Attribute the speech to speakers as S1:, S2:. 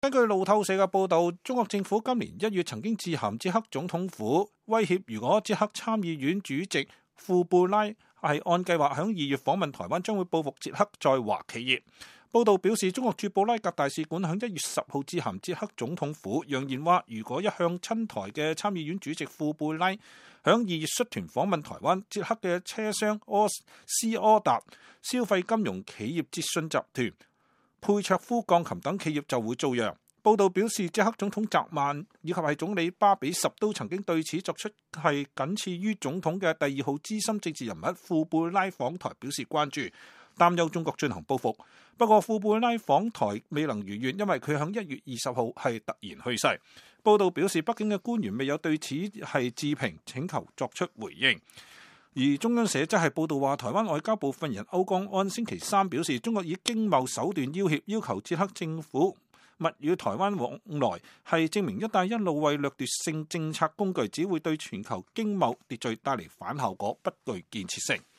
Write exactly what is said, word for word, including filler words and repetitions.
S1: 根據路透社嘅報導，中國政府今年一月曾經致函捷克總統府，威脅如果捷克參議院主席庫布拉係按計劃響二月訪問台灣，將會報復捷克在華企業。報導表示，中國駐布拉格大使館響一月十號致函捷克總統府，揚言話如果一向親台嘅參議院主席庫布拉響二月率團訪問台灣，捷克嘅車商柯斯柯達、消費金融企業捷信集團、佩卓夫鋼琴等企業就會遭殃。報道表示，捷克總統澤曼以及係總理巴比什都曾經對此作出係僅次於總統嘅第二號資深政治人物庫布拉訪台表示關注，擔憂中國進行報復。不過庫布拉訪台未能如願，因為佢響一月二十號係突然去世。報道表示，北京嘅官員未有對此係置評請求作出回應。而中央社則係報道話，台灣外交部發言人歐江安星期三表示，中國以經貿手段要挾，要求捷克政府勿與台灣往來，係證明一帶一路為掠奪性政策工具，只會對全球經貿秩序帶嚟反效果，不具建設性。